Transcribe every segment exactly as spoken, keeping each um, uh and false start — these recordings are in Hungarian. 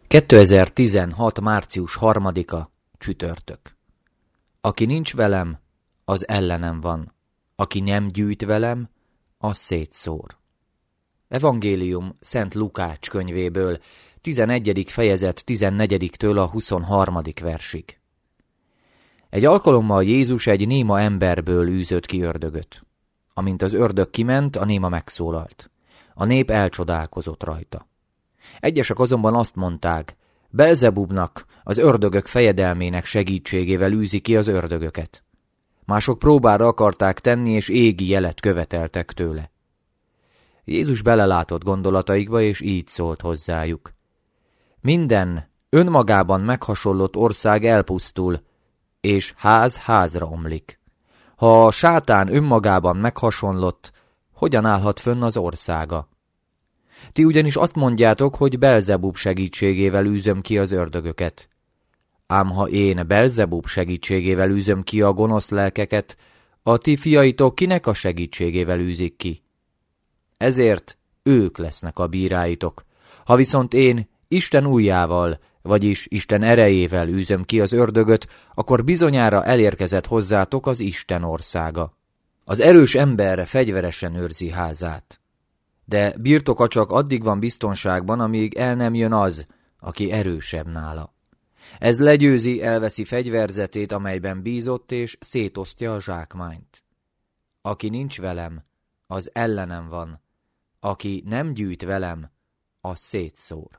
kétezer-tizenhat. március harmadika. Csütörtök. Aki nincs velem, az ellenem van. Aki nem gyűjt velem, az szétszór. Evangélium Szent Lukács könyvéből, tizenegyedik fejezet tizennegyediktől a huszonharmadik versig. Egy alkalommal Jézus egy néma emberből űzött ki ördögöt. Amint az ördög kiment, a néma megszólalt. A nép elcsodálkozott rajta. Egyesek azonban azt mondták, Belzebubnak, az ördögök fejedelmének segítségével űzi ki az ördögöket. Mások próbára akarták tenni, és égi jelet követeltek tőle. Jézus belelátott gondolataikba, és így szólt hozzájuk. Minden önmagában meghasonlott ország elpusztul, és ház házra omlik. Ha a sátán önmagában meghasonlott, hogyan állhat fönn az országa? Ti ugyanis azt mondjátok, hogy Belzebub segítségével űzöm ki az ördögöket. Ám ha én Belzebub segítségével űzöm ki a gonosz lelkeket, a ti fiaitok kinek a segítségével űzik ki? Ezért ők lesznek a bíráitok. Ha viszont én Isten ujjával, vagyis Isten erejével űzöm ki az ördögöt, akkor bizonyára elérkezett hozzátok az Isten országa. Az erős ember fegyveresen őrzi házát. De birtoka csak addig van biztonságban, amíg el nem jön az, aki erősebb nála. Ez legyőzi, elveszi fegyverzetét, amelyben bízott, és szétosztja a zsákmányt. Aki nincs velem, az ellenem van. Aki nem gyűjt velem, az szétszór.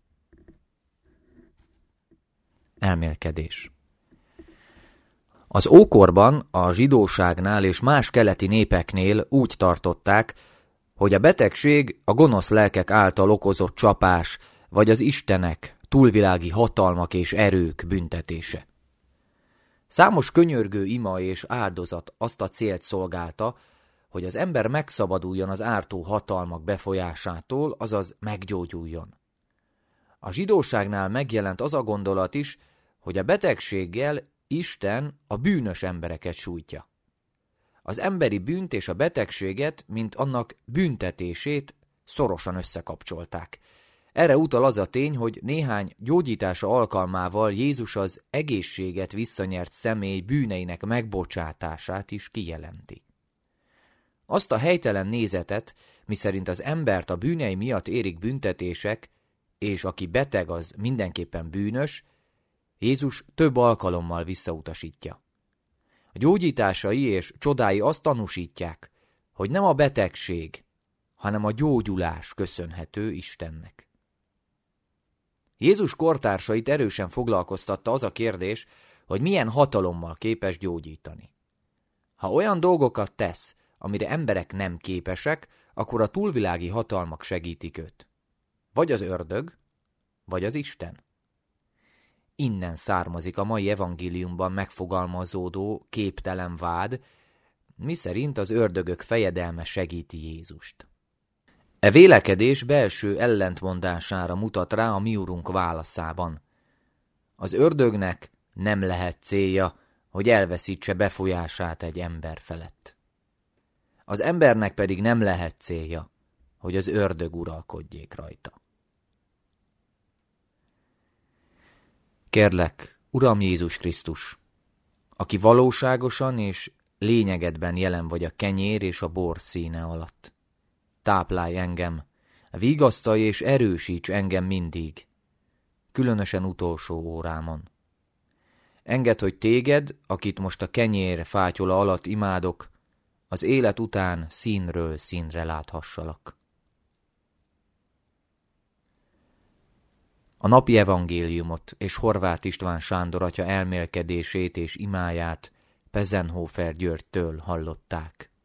Elmélkedés. Az ókorban a zsidóságnál és más keleti népeknél úgy tartották, hogy a betegség a gonosz lelkek által okozott csapás, vagy az istenek, túlvilági hatalmak és erők büntetése. Számos könyörgő ima és áldozat azt a célt szolgálta, hogy az ember megszabaduljon az ártó hatalmak befolyásától, azaz meggyógyuljon. A zsidóságnál megjelent az a gondolat is, hogy a betegséggel Isten a bűnös embereket sújtja. Az emberi bűnt és a betegséget, mint annak büntetését szorosan összekapcsolták. Erre utal az a tény, hogy néhány gyógyítása alkalmával Jézus az egészséget visszanyert személy bűneinek megbocsátását is kijelenti. Azt a helytelen nézetet, miszerint az embert a bűnei miatt érik büntetések, és aki beteg, az mindenképpen bűnös, Jézus több alkalommal visszautasítja. A gyógyításai és csodái azt tanúsítják, hogy nem a betegség, hanem a gyógyulás köszönhető Istennek. Jézus kortársait erősen foglalkoztatta az a kérdés, hogy milyen hatalommal képes gyógyítani. Ha olyan dolgokat tesz, amire emberek nem képesek, akkor a túlvilági hatalmak segítik őt. Vagy az ördög, vagy az Isten. Innen származik a mai evangéliumban megfogalmazódó képtelen vád, miszerint az ördögök fejedelme segíti Jézust. E vélekedés belső ellentmondására mutat rá a mi Urunk válaszában. Az ördögnek nem lehet célja, hogy elveszítse befolyását egy ember felett. Az embernek pedig nem lehet célja, hogy az ördög uralkodjék rajta. Kérlek, Uram Jézus Krisztus, aki valóságosan és lényegedben jelen vagy a kenyér és a bor színe alatt. Táplálj engem, vigasztalj és erősíts engem mindig, különösen utolsó órámon. Engedd, hogy téged, akit most a kenyér fátyola alatt imádok, az élet után színről színre láthassalak. A napi evangéliumot és Horváth István Sándor atya elmélkedését és imáját Pezenhofer Györgytől hallották.